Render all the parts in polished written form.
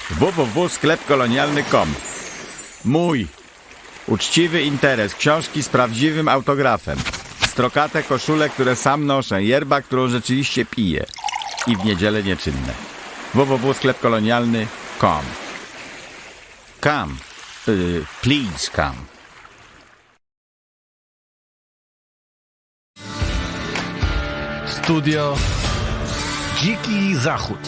www.sklepkolonialny.com. Mój uczciwy interes. Książki z prawdziwym autografem. Strokate koszule, które sam noszę. Yerba, którą rzeczywiście piję. I w niedzielę nieczynne. www.sklepkolonialny.com. Come. Please come. Studio Dziki Zachód.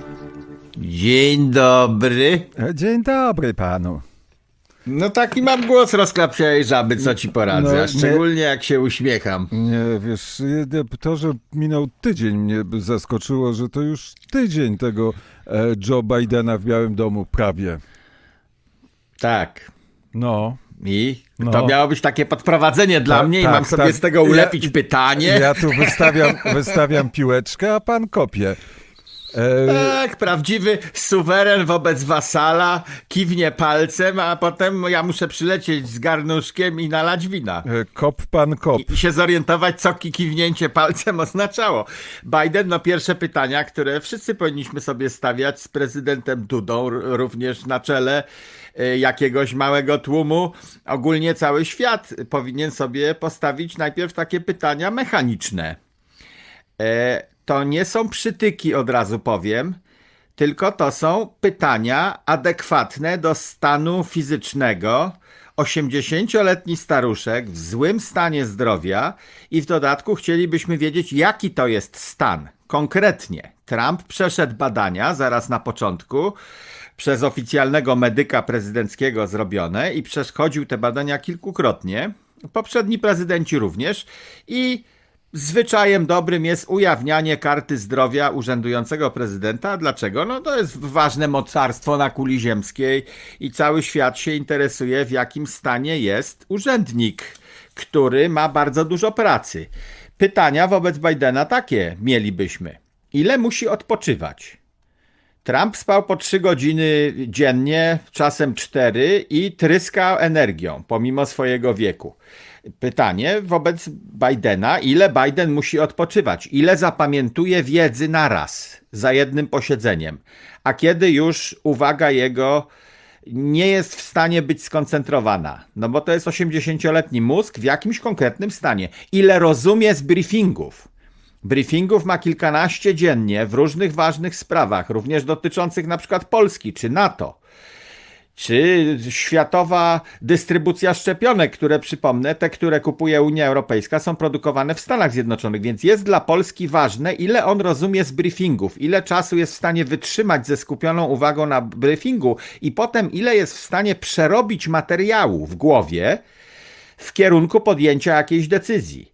Dzień dobry. Dzień dobry panu. No taki mam głos rozklapsiałej żaby, co ci poradzę, No, a szczególnie jak się uśmiecham. Nie, wiesz, to, że minął tydzień mnie zaskoczyło, że to już tydzień tego Joe Bidena w Białym Domu prawie. Tak. No. I No. to miało być takie podprowadzenie dla mnie i tak, mam sobie tak. z tego ulepić pytanie. Ja tu wystawiam piłeczkę, a pan kopie. Tak, prawdziwy suweren wobec wasala kiwnie palcem, a potem ja muszę przylecieć z garnuszkiem i nalać wina. Kop pan kop. I się zorientować, co kiwnięcie palcem oznaczało. Biden, no pierwsze pytania, które wszyscy powinniśmy sobie stawiać z prezydentem Dudą, również na czele jakiegoś małego tłumu. Ogólnie cały świat powinien sobie postawić najpierw takie pytania mechaniczne. To nie są przytyki, od razu powiem, tylko to są pytania adekwatne do stanu fizycznego. 80-letni staruszek w złym stanie zdrowia i w dodatku chcielibyśmy wiedzieć, jaki to jest stan. Konkretnie, Trump przeszedł badania zaraz na początku przez oficjalnego medyka prezydenckiego zrobione i przechodził te badania kilkukrotnie. Poprzedni prezydenci również i zwyczajem dobrym jest ujawnianie karty zdrowia urzędującego prezydenta. Dlaczego? No to jest ważne mocarstwo na kuli ziemskiej i cały świat się interesuje, w jakim stanie jest urzędnik, który ma bardzo dużo pracy. Pytania wobec Bidena takie mielibyśmy. Ile musi odpoczywać? Trump spał po 3 godziny dziennie, czasem 4 i tryska energią, pomimo swojego wieku. Pytanie wobec Bidena, ile Biden musi odpoczywać? Ile zapamiętuje wiedzy naraz, za jednym posiedzeniem? A kiedy już uwaga jego nie jest w stanie być skoncentrowana? No bo to jest 80-letni mózg w jakimś konkretnym stanie. Ile rozumie z briefingów? Briefingów ma kilkanaście dziennie w różnych ważnych sprawach, również dotyczących na przykład Polski czy NATO. Czy światowa dystrybucja szczepionek, które przypomnę, te, które kupuje Unia Europejska, są produkowane w Stanach Zjednoczonych, więc jest dla Polski ważne, ile on rozumie z briefingów, ile czasu jest w stanie wytrzymać ze skupioną uwagą na briefingu i potem ile jest w stanie przerobić materiału w głowie w kierunku podjęcia jakiejś decyzji.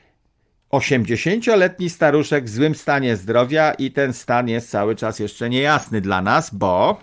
80-letni staruszek w złym stanie zdrowia i ten stan jest cały czas jeszcze niejasny dla nas, bo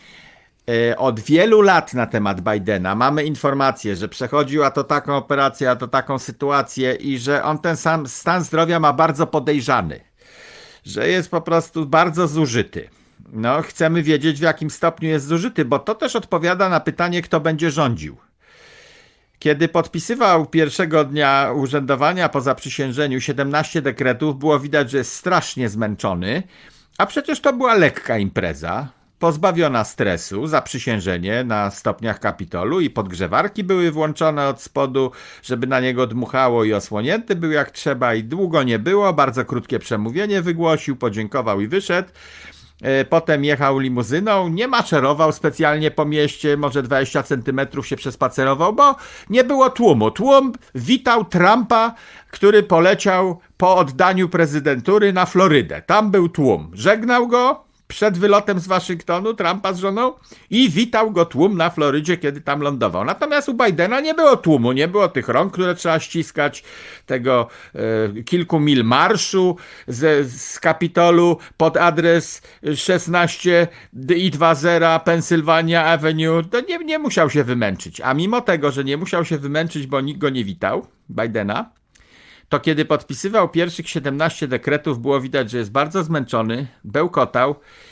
od wielu lat na temat Bidena mamy informację, że przechodził a to taką operację, a to taką sytuację i że on ten sam stan zdrowia ma bardzo podejrzany, że jest po prostu bardzo zużyty. No, chcemy wiedzieć, w jakim stopniu jest zużyty, bo to też odpowiada na pytanie, kto będzie rządził. Kiedy podpisywał pierwszego dnia urzędowania po zaprzysiężeniu 17 dekretów, było widać, że jest strasznie zmęczony, a przecież to była lekka impreza, pozbawiona stresu, zaprzysiężenie na stopniach Kapitolu i podgrzewarki były włączone od spodu, żeby na niego dmuchało i osłonięty był jak trzeba i długo nie było, bardzo krótkie przemówienie wygłosił, podziękował i wyszedł. Potem jechał limuzyną, nie maszerował specjalnie po mieście, może 20 centymetrów się przespacerował, bo nie było tłumu. Tłum witał Trumpa, który poleciał po oddaniu prezydentury na Florydę. Tam był tłum. Żegnał go przed wylotem z Waszyngtonu, Trumpa z żoną, i witał go tłum na Florydzie, kiedy tam lądował. Natomiast u Bidena nie było tłumu, nie było tych rąk, które trzeba ściskać, tego kilku mil marszu z Kapitolu pod adres 16 i 20 Pennsylvania Avenue. To nie musiał się wymęczyć. A mimo tego, że nie musiał się wymęczyć, bo nikt go nie witał, Bidena, to kiedy podpisywał pierwszych 17 dekretów, było widać, że jest bardzo zmęczony, bełkotał.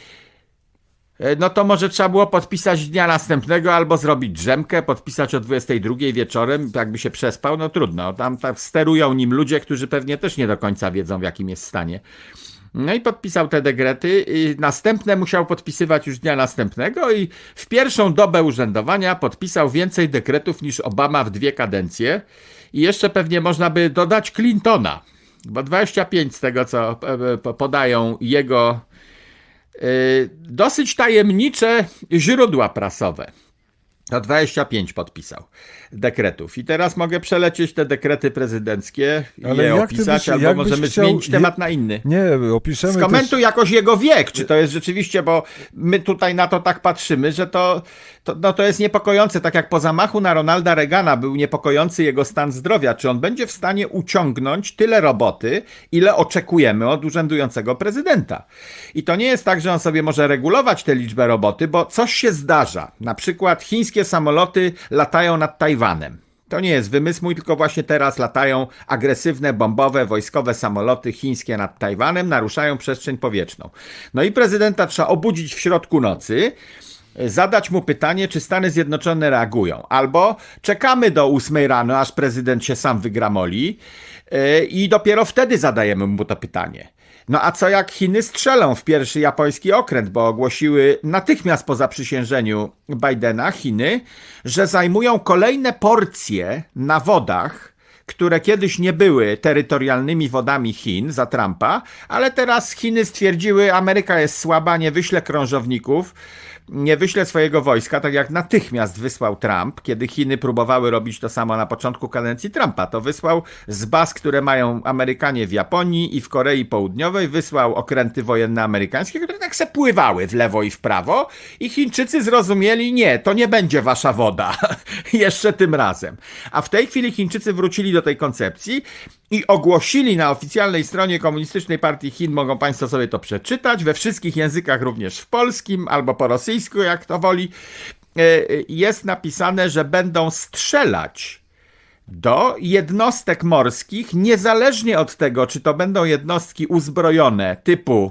No to może trzeba było podpisać dnia następnego albo zrobić drzemkę, podpisać o 22 wieczorem, jakby się przespał, no trudno. Tam sterują nim ludzie, którzy pewnie też nie do końca wiedzą, w jakim jest stanie. No i podpisał te dekrety, i następne musiał podpisywać już dnia następnego i w pierwszą dobę urzędowania podpisał więcej dekretów niż Obama w 2 kadencje i jeszcze pewnie można by dodać Clintona, bo 25 z tego, co podają jego dosyć tajemnicze źródła prasowe. To 25 podpisał dekretów. I teraz mogę przelecieć te dekrety prezydenckie i je opisać, albo możemy zmienić temat na inny. Nie, opiszemy Skomentuj jakoś jego wiek, czy to jest rzeczywiście, bo my tutaj na to tak patrzymy, że to jest niepokojące, tak jak po zamachu na Ronalda Reagana był niepokojący jego stan zdrowia, czy on będzie w stanie uciągnąć tyle roboty, ile oczekujemy od urzędującego prezydenta. I to nie jest tak, że on sobie może regulować tę liczbę roboty, bo coś się zdarza. Na przykład chińskie samoloty latają nad Tajwanem. To nie jest wymysł mój, tylko właśnie teraz latają agresywne, bombowe, wojskowe samoloty chińskie nad Tajwanem, naruszają przestrzeń powietrzną. No i prezydenta trzeba obudzić w środku nocy, zadać mu pytanie, czy Stany Zjednoczone reagują. Albo czekamy do 8 rano, aż prezydent się sam wygramoli i dopiero wtedy zadajemy mu to pytanie. No a co jak Chiny strzelą w pierwszy japoński okręt, bo ogłosiły natychmiast po zaprzysiężeniu Bidena Chiny, że zajmują kolejne porcje na wodach, które kiedyś nie były terytorialnymi wodami Chin za Trumpa, ale teraz Chiny stwierdziły, Ameryka jest słaba, nie wyśle krążowników, nie wyśle swojego wojska, tak jak natychmiast wysłał Trump, kiedy Chiny próbowały robić to samo na początku kadencji Trumpa. To wysłał z baz, które mają Amerykanie w Japonii i w Korei Południowej, wysłał okręty wojenne amerykańskie, które tak se pływały w lewo i w prawo i Chińczycy zrozumieli, nie, to nie będzie wasza woda, jeszcze tym razem. A w tej chwili Chińczycy wrócili do tej koncepcji i ogłosili na oficjalnej stronie Komunistycznej Partii Chin, mogą państwo sobie to przeczytać, we wszystkich językach, również w polskim albo po rosyjsku, jak to woli, jest napisane, że będą strzelać do jednostek morskich, niezależnie od tego, czy to będą jednostki uzbrojone typu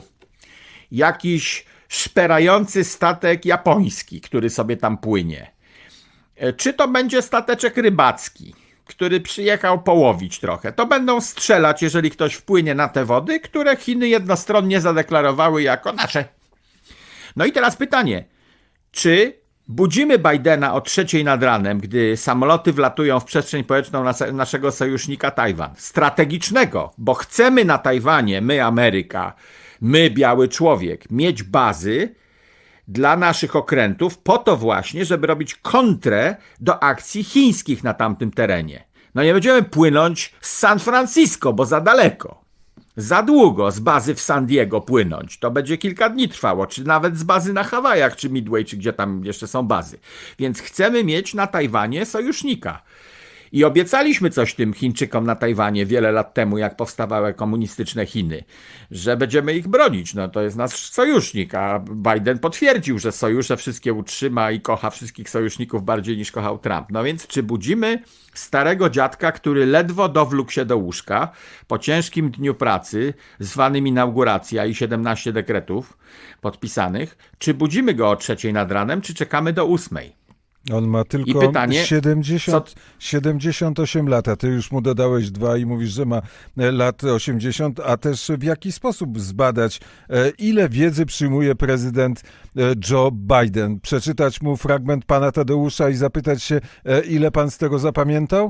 jakiś szperający statek japoński, który sobie tam płynie, czy to będzie stateczek rybacki, który przyjechał połowić trochę. To będą strzelać, jeżeli ktoś wpłynie na te wody, które Chiny jednostronnie zadeklarowały jako nasze. No i teraz pytanie, czy budzimy Bidena o 3 nad ranem, gdy samoloty wlatują w przestrzeń powietrzną naszego sojusznika Tajwan, strategicznego, bo chcemy na Tajwanie, my Ameryka, my biały człowiek, mieć bazy dla naszych okrętów po to właśnie, żeby robić kontrę do akcji chińskich na tamtym terenie. No nie będziemy płynąć z San Francisco, bo za daleko. Za długo z bazy w San Diego płynąć. To będzie kilka dni trwało, czy nawet z bazy na Hawajach, czy Midway, czy gdzie tam jeszcze są bazy. Więc chcemy mieć na Tajwanie sojusznika. I obiecaliśmy coś tym Chińczykom na Tajwanie wiele lat temu, jak powstawały komunistyczne Chiny, że będziemy ich bronić. No to jest nasz sojusznik, a Biden potwierdził, że sojusze wszystkie utrzyma i kocha wszystkich sojuszników bardziej niż kochał Trump. No więc czy budzimy starego dziadka, który ledwo dowlókł się do łóżka po ciężkim dniu pracy, zwanym inauguracja i 17 dekretów podpisanych, czy budzimy go o 3 nad ranem, czy czekamy do 8? On ma tylko pytanie, 78 lat, a ty już mu dodałeś 2 i mówisz, że ma lat 80, a też w jaki sposób zbadać, ile wiedzy przyjmuje prezydent Joe Biden? Przeczytać mu fragment pana Tadeusza i zapytać się, ile pan z tego zapamiętał?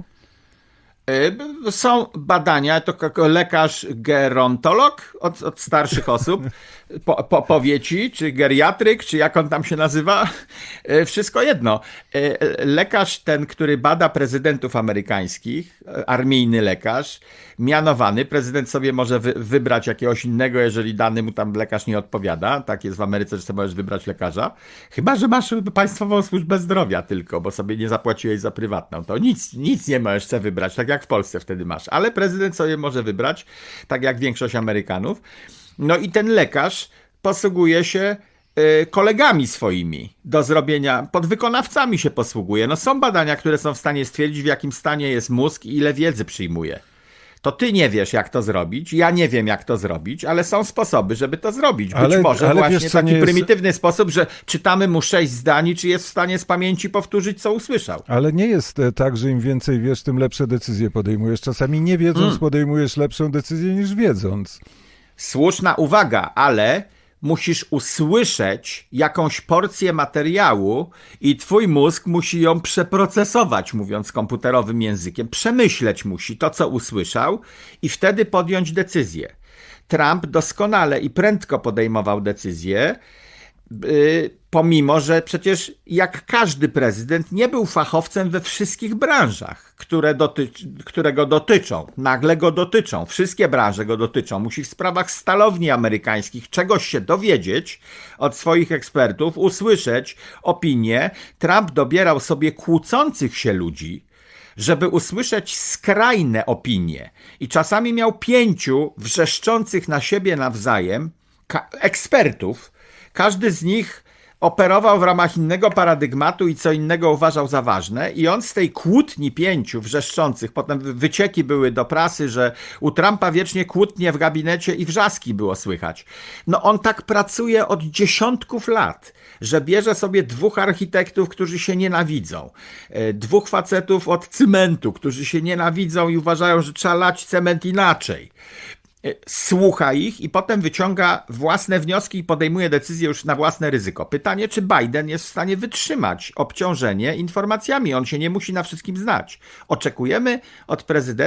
Są badania, to lekarz gerontolog od starszych osób powie ci, czy geriatryk, czy jak on tam się nazywa, wszystko jedno. Lekarz ten, który bada prezydentów amerykańskich, armijny lekarz, mianowany, prezydent sobie może wybrać jakiegoś innego, jeżeli dany mu tam lekarz nie odpowiada, tak jest w Ameryce, że sobie możesz wybrać lekarza, chyba że masz państwową służbę zdrowia tylko, bo sobie nie zapłaciłeś za prywatną, to nic nie możesz sobie wybrać, tak jak w Polsce wtedy masz, ale prezydent sobie może wybrać, tak jak większość Amerykanów. No i ten lekarz posługuje się kolegami swoimi do zrobienia, podwykonawcami się posługuje. No są badania, które są w stanie stwierdzić, w jakim stanie jest mózg i ile wiedzy przyjmuje. To ty nie wiesz, jak to zrobić, ja nie wiem, jak to zrobić, ale są sposoby, żeby to zrobić. Być może właśnie wiesz, taki prymitywny sposób, że czytamy mu 6 zdań, czy jest w stanie z pamięci powtórzyć, co usłyszał. Ale nie jest tak, że im więcej wiesz, tym lepsze decyzje podejmujesz. Czasami nie wiedząc podejmujesz lepszą decyzję niż wiedząc. Słuszna uwaga, ale musisz usłyszeć jakąś porcję materiału i twój mózg musi ją przeprocesować, mówiąc komputerowym językiem. Przemyśleć musi to, co usłyszał i wtedy podjąć decyzję. Trump doskonale i prędko podejmował decyzje, pomimo że przecież jak każdy prezydent nie był fachowcem we wszystkich branżach, które go dotyczą. Nagle go dotyczą. Wszystkie branże go dotyczą. Musi w sprawach stalowni amerykańskich czegoś się dowiedzieć od swoich ekspertów, usłyszeć opinię. Trump dobierał sobie kłócących się ludzi, żeby usłyszeć skrajne opinie. I czasami miał 5 wrzeszczących na siebie nawzajem ekspertów. Każdy z nich operował w ramach innego paradygmatu i co innego uważał za ważne i on z tej kłótni 5 wrzeszczących, potem wycieki były do prasy, że u Trumpa wiecznie kłótnie w gabinecie i wrzaski było słychać. No on tak pracuje od dziesiątków lat, że bierze sobie 2 architektów, którzy się nienawidzą, 2 facetów od cementu, którzy się nienawidzą i uważają, że trzeba lać cement inaczej. Słucha ich i potem wyciąga własne wnioski i podejmuje decyzje już na własne ryzyko. Pytanie, czy Biden jest w stanie wytrzymać obciążenie informacjami. On się nie musi na wszystkim znać. Oczekujemy od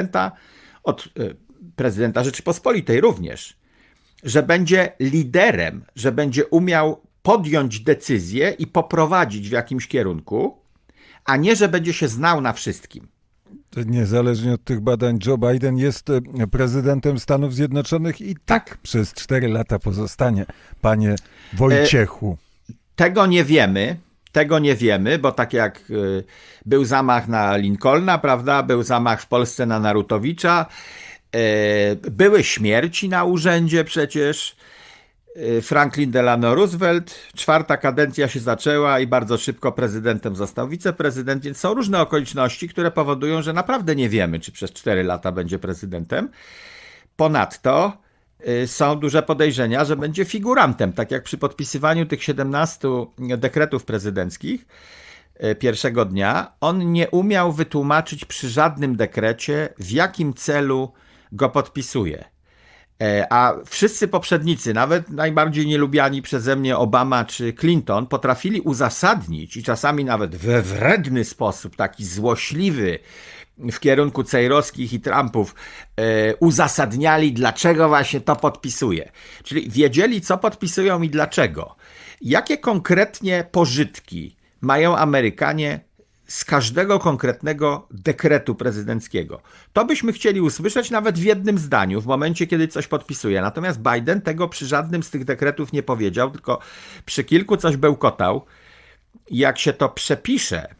prezydenta Rzeczypospolitej również, że będzie liderem, że będzie umiał podjąć decyzję i poprowadzić w jakimś kierunku, a nie, że będzie się znał na wszystkim. Niezależnie od tych badań, Joe Biden jest prezydentem Stanów Zjednoczonych i tak przez 4 lata pozostanie, panie Wojciechu. Tego nie wiemy, bo tak jak był zamach na Lincolna, prawda, był zamach w Polsce na Narutowicza, były śmierci na urzędzie przecież, Franklin Delano Roosevelt, 4. kadencja się zaczęła i bardzo szybko prezydentem został wiceprezydent, więc są różne okoliczności, które powodują, że naprawdę nie wiemy, czy przez 4 lata będzie prezydentem. Ponadto są duże podejrzenia, że będzie figurantem, tak jak przy podpisywaniu tych 17 dekretów prezydenckich pierwszego dnia. On nie umiał wytłumaczyć przy żadnym dekrecie, w jakim celu go podpisuje. A wszyscy poprzednicy, nawet najbardziej nielubiani przeze mnie Obama czy Clinton, potrafili uzasadnić i czasami nawet we wredny sposób, taki złośliwy w kierunku Cejrowskich i Trumpów, uzasadniali, dlaczego właśnie to podpisuje. Czyli wiedzieli, co podpisują i dlaczego. Jakie konkretnie pożytki mają Amerykanie z każdego konkretnego dekretu prezydenckiego. To byśmy chcieli usłyszeć nawet w jednym zdaniu, w momencie, kiedy coś podpisuje. Natomiast Biden tego przy żadnym z tych dekretów nie powiedział, tylko przy kilku coś bełkotał. Jak się to przepisze,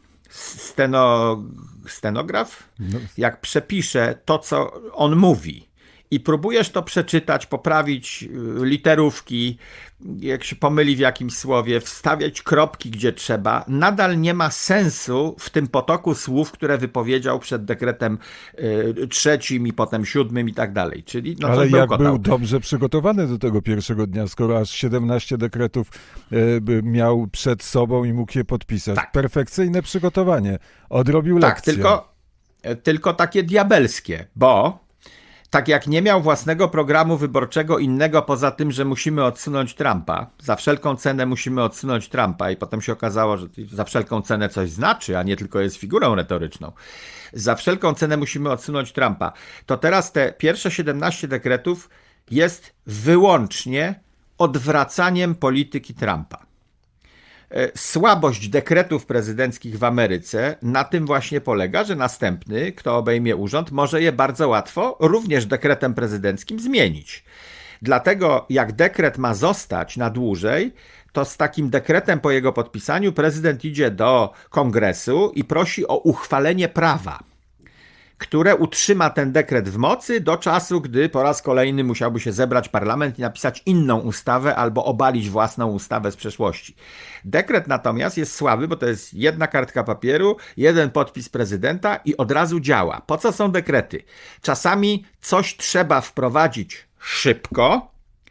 stenograf? Jak przepisze to, co on mówi i próbujesz to przeczytać, poprawić literówki, jak się pomyli w jakimś słowie, wstawiać kropki gdzie trzeba, nadal nie ma sensu w tym potoku słów, które wypowiedział przed dekretem 3 i potem 7 i tak dalej. Czyli no, ale jak był dobrze przygotowany do tego pierwszego dnia, skoro aż 17 dekretów miał przed sobą i mógł je podpisać. Tak. Perfekcyjne przygotowanie. Odrobił lekcję. Tylko takie diabelskie, bo tak jak nie miał własnego programu wyborczego innego poza tym, że musimy odsunąć Trumpa, za wszelką cenę musimy odsunąć Trumpa i potem się okazało, że za wszelką cenę coś znaczy, a nie tylko jest figurą retoryczną. Za wszelką cenę musimy odsunąć Trumpa. To teraz te pierwsze 17 dekretów jest wyłącznie odwracaniem polityki Trumpa. Słabość dekretów prezydenckich w Ameryce na tym właśnie polega, że następny, kto obejmie urząd, może je bardzo łatwo również dekretem prezydenckim zmienić. Dlatego jak dekret ma zostać na dłużej, to z takim dekretem po jego podpisaniu prezydent idzie do Kongresu i prosi o uchwalenie prawa, które utrzyma ten dekret w mocy do czasu, gdy po raz kolejny musiałby się zebrać parlament i napisać inną ustawę albo obalić własną ustawę z przeszłości. Dekret natomiast jest słaby, bo to jest jedna kartka papieru, jeden podpis prezydenta i od razu działa. Po co są dekrety? Czasami coś trzeba wprowadzić szybko,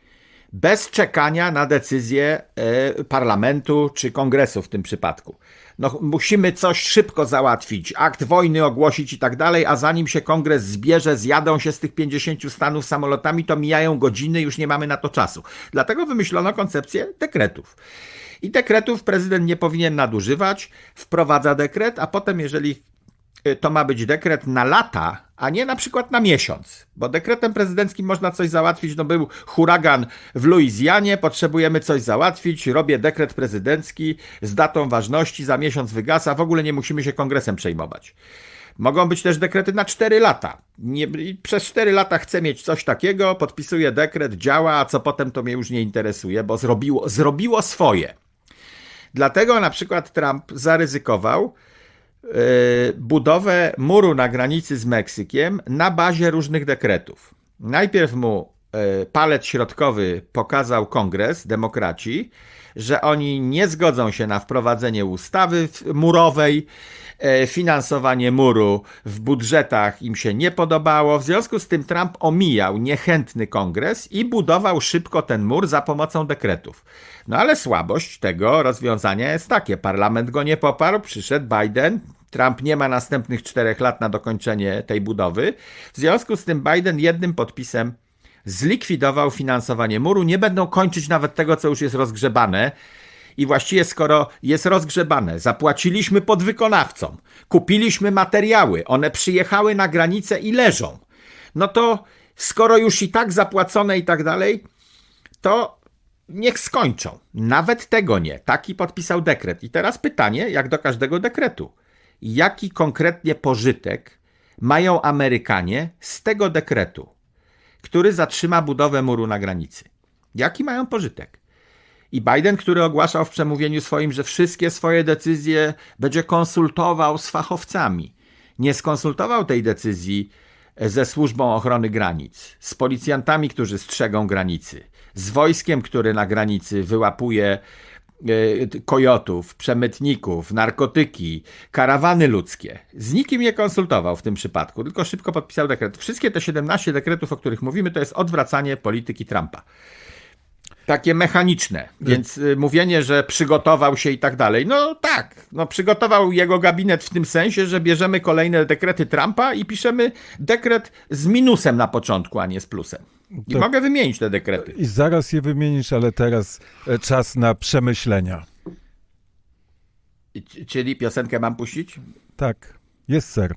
bez czekania na decyzję parlamentu czy kongresu w tym przypadku. No, musimy coś szybko załatwić, akt wojny ogłosić i tak dalej, a zanim się kongres zbierze, zjadą się z tych 50 stanów samolotami, to mijają godziny, już nie mamy na to czasu. Dlatego wymyślono koncepcję dekretów. I dekretów prezydent nie powinien nadużywać, wprowadza dekret, a potem jeżeli to ma być dekret na lata, a nie na przykład na miesiąc, bo dekretem prezydenckim można coś załatwić, no był huragan w Luizjanie, potrzebujemy coś załatwić, robię dekret prezydencki z datą ważności, za miesiąc wygasa, w ogóle nie musimy się kongresem przejmować. Mogą być też dekrety na 4 lata. Przez 4 lata chcę mieć coś takiego, podpisuję dekret, działa, a co potem to mnie już nie interesuje, bo zrobiło swoje. Dlatego na przykład Trump zaryzykował budowę muru na granicy z Meksykiem na bazie różnych dekretów. Najpierw mu palec środkowy pokazał Kongres, demokraci, że oni nie zgodzą się na wprowadzenie ustawy murowej, finansowanie muru w budżetach im się nie podobało, w związku z tym Trump omijał niechętny Kongres i budował szybko ten mur za pomocą dekretów. No ale słabość tego rozwiązania jest takie, parlament go nie poparł, przyszedł Biden, Trump nie ma następnych 4 lat na dokończenie tej budowy, w związku z tym Biden jednym podpisem zlikwidował finansowanie muru, nie będą kończyć nawet tego, co już jest rozgrzebane. I właściwie skoro jest rozgrzebane, zapłaciliśmy podwykonawcom, kupiliśmy materiały, one przyjechały na granicę i leżą, no to skoro już i tak zapłacone i tak dalej, to niech skończą. Nawet tego nie. Taki podpisał dekret. I teraz pytanie, jak do każdego dekretu. Jaki konkretnie pożytek mają Amerykanie z tego dekretu, który zatrzyma budowę muru na granicy? Jaki mają pożytek? I Biden, który ogłaszał w przemówieniu swoim, że wszystkie swoje decyzje będzie konsultował z fachowcami, nie skonsultował tej decyzji ze Służbą Ochrony Granic, z policjantami, którzy strzegą granicy, z wojskiem, które na granicy wyłapuje kojotów, przemytników, narkotyki, karawany ludzkie. Z nikim nie konsultował w tym przypadku, tylko szybko podpisał dekret. Wszystkie te 17 dekretów, o których mówimy, to jest odwracanie polityki Trumpa. Takie mechaniczne, więc mówienie, że przygotował się i tak dalej, no tak, no przygotował jego gabinet w tym sensie, że bierzemy kolejne dekrety Trumpa i piszemy dekret z minusem na początku, a nie z plusem. I to mogę wymienić te dekrety. I zaraz je wymienisz, ale teraz czas na przemyślenia. Czyli piosenkę mam puścić? Tak. Jest, ser.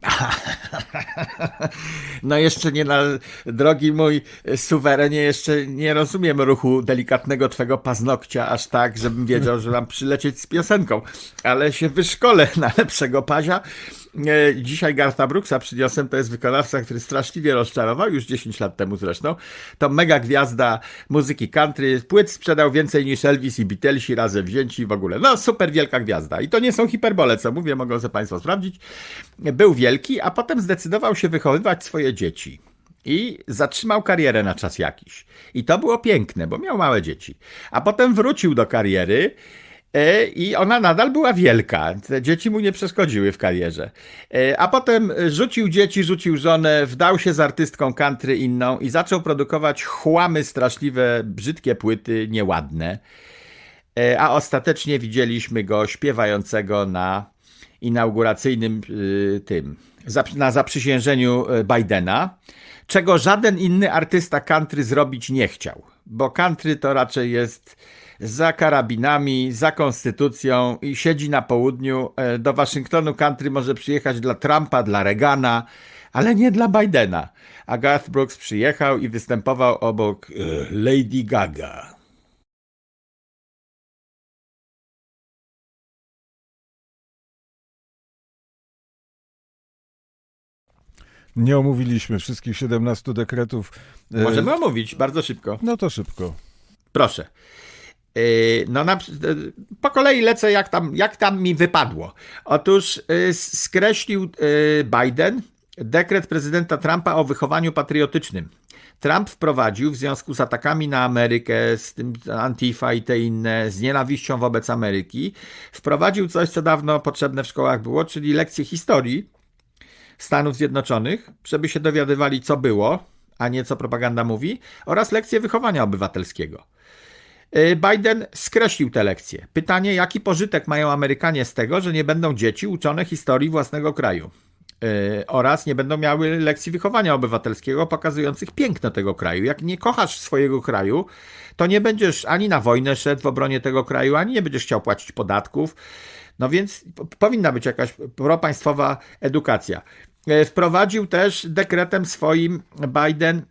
No jeszcze nie, drogi mój suwerenie, jeszcze nie rozumiem ruchu delikatnego twego paznokcia aż tak, żebym wiedział, że mam przylecieć z piosenką, ale się wyszkolę na lepszego pazia. Dzisiaj Gartha Brooksa przyniosłem, to jest wykonawca, który straszliwie rozczarował, już 10 lat temu zresztą. To mega gwiazda muzyki country, płyt sprzedał więcej niż Elvis i Beatlesi razem wzięci w ogóle. No super wielka gwiazda. I to nie są hiperbole, co mówię, mogą sobie państwo sprawdzić. Był wielki, a potem zdecydował się wychowywać swoje dzieci. I zatrzymał karierę na czas jakiś. I to było piękne, bo miał małe dzieci. A potem wrócił do kariery i ona nadal była wielka. Te dzieci mu nie przeszkodziły w karierze. A potem rzucił dzieci, rzucił żonę, wdał się z artystką country inną i zaczął produkować chłamy straszliwe, brzydkie płyty, nieładne. A ostatecznie widzieliśmy go śpiewającego na inauguracyjnym na zaprzysiężeniu Bidena, czego żaden inny artysta country zrobić nie chciał, bo country to raczej jest za karabinami, za konstytucją i siedzi na południu. Do Waszyngtonu country może przyjechać dla Trumpa, dla Reagana, ale nie dla Bidena. A Garth Brooks przyjechał i występował obok Lady Gaga. Nie omówiliśmy wszystkich 17 dekretów. Możemy omówić bardzo szybko. No to szybko. Proszę. No, po kolei lecę, jak tam mi wypadło. Otóż skreślił Biden dekret prezydenta Trumpa o wychowaniu patriotycznym. Trump wprowadził w związku z atakami na Amerykę, z tym Antifa i te inne, z nienawiścią wobec Ameryki, wprowadził coś, co dawno potrzebne w szkołach było, czyli lekcje historii Stanów Zjednoczonych, żeby się dowiadywali, co było, a nie co propaganda mówi, oraz lekcje wychowania obywatelskiego. Biden skreślił te lekcje. Pytanie, jaki pożytek mają Amerykanie z tego, że nie będą dzieci uczone historii własnego kraju oraz nie będą miały lekcji wychowania obywatelskiego pokazujących piękno tego kraju. Jak nie kochasz swojego kraju, to nie będziesz ani na wojnę szedł w obronie tego kraju, ani nie będziesz chciał płacić podatków. No więc powinna być jakaś propaństwowa edukacja. Wprowadził też dekretem swoim Biden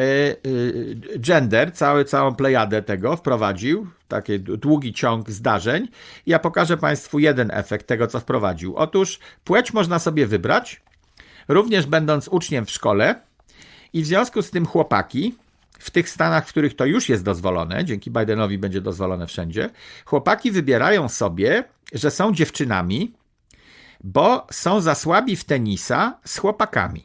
gender, całą plejadę tego wprowadził, taki długi ciąg zdarzeń. Ja pokażę Państwu jeden efekt tego, co wprowadził. Otóż płeć można sobie wybrać, również będąc uczniem w szkole i w związku z tym chłopaki, w tych stanach, w których to już jest dozwolone, dzięki Bidenowi będzie dozwolone wszędzie, chłopaki wybierają sobie, że są dziewczynami, bo są za słabi w tenisa z chłopakami.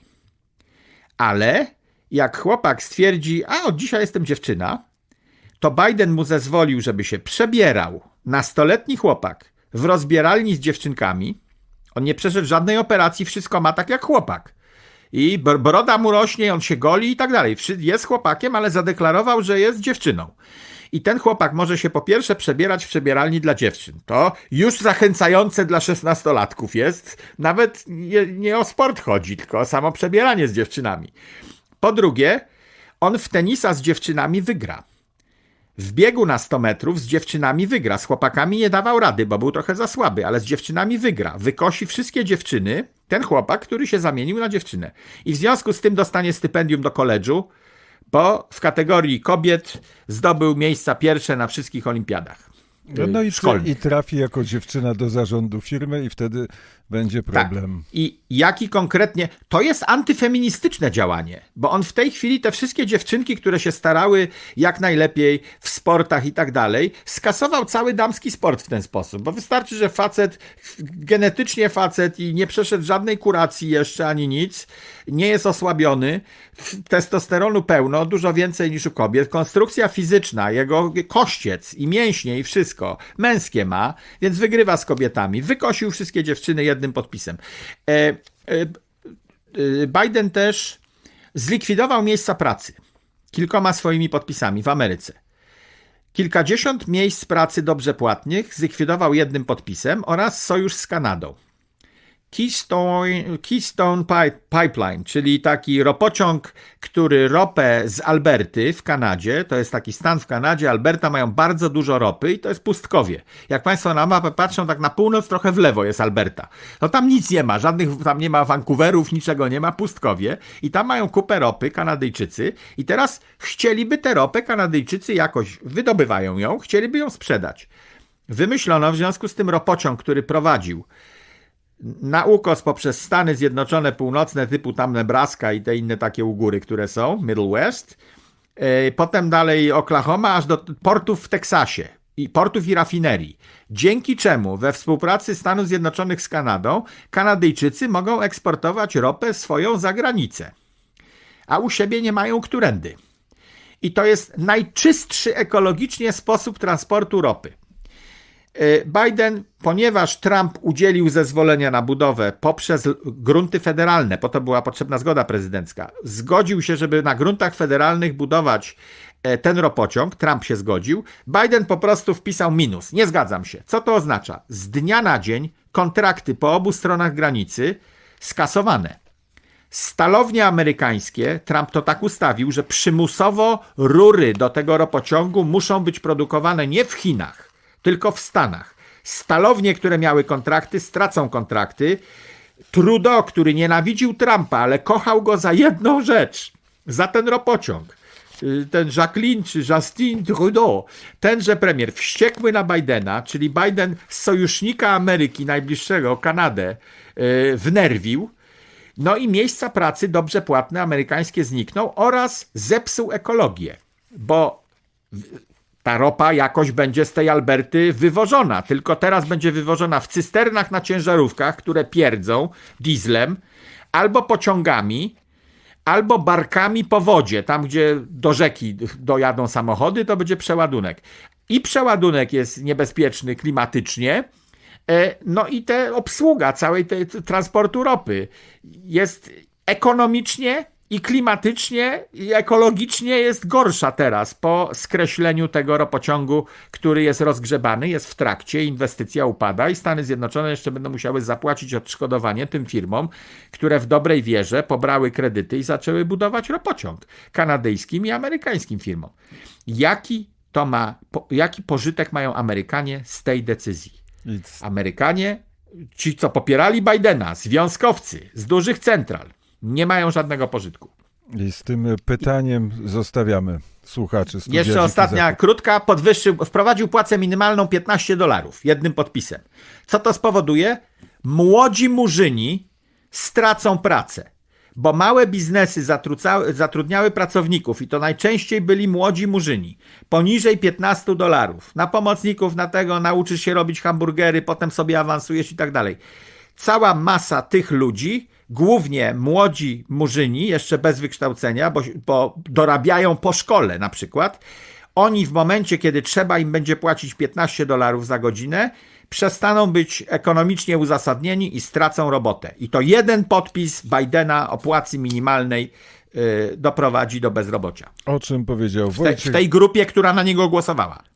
Ale jak chłopak stwierdzi, a od dzisiaj jestem dziewczyna, to Biden mu zezwolił, żeby się przebierał nastoletni chłopak w rozbieralni z dziewczynkami. On nie przeszedł żadnej operacji, wszystko ma tak jak chłopak. I broda mu rośnie, on się goli i tak dalej. Jest chłopakiem, ale zadeklarował, że jest dziewczyną. I ten chłopak może się po pierwsze przebierać w przebieralni dla dziewczyn. To już zachęcające dla 16-latków jest. Nawet nie o sport chodzi, tylko o samo przebieranie z dziewczynami. Po drugie, on w tenisa z dziewczynami wygra. W biegu na 100 metrów z dziewczynami wygra. Z chłopakami nie dawał rady, bo był trochę za słaby, ale z dziewczynami wygra. Wykosi wszystkie dziewczyny, ten chłopak, który się zamienił na dziewczynę. I w związku z tym dostanie stypendium do koledżu, bo w kategorii kobiet zdobył miejsca pierwsze na wszystkich olimpiadach. No i trafi jako dziewczyna do zarządu firmy i wtedy będzie problem. Tak. I jaki konkretnie... To jest antyfeministyczne działanie, bo on w tej chwili te wszystkie dziewczynki, które się starały jak najlepiej w sportach i tak dalej, skasował cały damski sport w ten sposób, bo wystarczy, że genetycznie facet i nie przeszedł żadnej kuracji jeszcze ani nic, nie jest osłabiony, testosteronu pełno, dużo więcej niż u kobiet, konstrukcja fizyczna, jego kościec i mięśnie i wszystko, męskie ma, więc wygrywa z kobietami, wykosił wszystkie dziewczyny jednym podpisem. Biden też zlikwidował miejsca pracy kilkoma swoimi podpisami w Ameryce. Kilkadziesiąt miejsc pracy dobrze płatnych zlikwidował jednym podpisem oraz sojusz z Kanadą. Keystone Pipeline, czyli taki ropociąg, który ropę z Alberty w Kanadzie, to jest taki stan w Kanadzie, Alberta mają bardzo dużo ropy i to jest pustkowie. Jak Państwo na mapę patrzą, tak na północ trochę w lewo jest Alberta. No tam nic nie ma, tam nie ma Vancouverów, niczego nie ma, pustkowie i tam mają kupę ropy Kanadyjczycy i teraz chcieliby tę ropę, Kanadyjczycy jakoś wydobywają ją, chcieliby ją sprzedać. Wymyślono w związku z tym ropociąg, który prowadził na ukos poprzez Stany Zjednoczone Północne typu tam Nebraska i te inne takie u góry, które są, Middle West, potem dalej Oklahoma aż do portów w Teksasie i portów i rafinerii. Dzięki czemu we współpracy Stanów Zjednoczonych z Kanadą Kanadyjczycy mogą eksportować ropę swoją za granicę, a u siebie nie mają którędy. I to jest najczystszy ekologicznie sposób transportu ropy. Biden, ponieważ Trump udzielił zezwolenia na budowę poprzez grunty federalne, po to była potrzebna zgoda prezydencka, zgodził się, żeby na gruntach federalnych budować ten ropociąg, Trump się zgodził, Biden po prostu wpisał minus, nie zgadzam się. Co to oznacza? Z dnia na dzień kontrakty po obu stronach granicy skasowane. Stalownie amerykańskie, Trump to tak ustawił, że przymusowo rury do tego ropociągu muszą być produkowane nie w Chinach, tylko w Stanach. Stalownie, które miały kontrakty, stracą kontrakty. Trudeau, który nienawidził Trumpa, ale kochał go za jedną rzecz, za ten ropociąg. Ten Jacqueline czy Justin Trudeau, tenże premier wściekły na Bidena, czyli Biden z sojusznika Ameryki najbliższego, Kanadę, wnerwił. No i miejsca pracy dobrze płatne amerykańskie znikną oraz zepsuł ekologię, bo ta ropa jakoś będzie z tej Alberty wywożona, tylko teraz będzie wywożona w cysternach na ciężarówkach, które pierdzą dieslem, albo pociągami, albo barkami po wodzie, tam gdzie do rzeki dojadą samochody, to będzie przeładunek. I przeładunek jest niebezpieczny klimatycznie, no i obsługa całej tej transportu ropy jest ekonomicznie i klimatycznie, i ekologicznie jest gorsza teraz po skreśleniu tego ropociągu, który jest rozgrzebany, jest w trakcie, inwestycja upada i Stany Zjednoczone jeszcze będą musiały zapłacić odszkodowanie tym firmom, które w dobrej wierze pobrały kredyty i zaczęły budować ropociąg kanadyjskim i amerykańskim firmom. Jaki pożytek mają Amerykanie z tej decyzji? Amerykanie, ci co popierali Bidena, związkowcy z dużych central, nie mają żadnego pożytku. I z tym pytaniem zostawiamy słuchaczy. Jeszcze ostatnia krótka. Wprowadził płacę minimalną $15 jednym podpisem. Co to spowoduje? Młodzi murzyni stracą pracę, bo małe biznesy zatrudniały pracowników i to najczęściej byli młodzi murzyni. Poniżej $15. Na pomocników, na tego nauczysz się robić hamburgery, potem sobie awansujesz i tak dalej. Cała masa tych ludzi, głównie młodzi murzyni, jeszcze bez wykształcenia, bo dorabiają po szkole na przykład, oni w momencie, kiedy trzeba im będzie płacić $15 za godzinę, przestaną być ekonomicznie uzasadnieni i stracą robotę. I to jeden podpis Bidena o płacy minimalnej doprowadzi do bezrobocia. O czym powiedział Wojciech? W tej grupie, która na niego głosowała.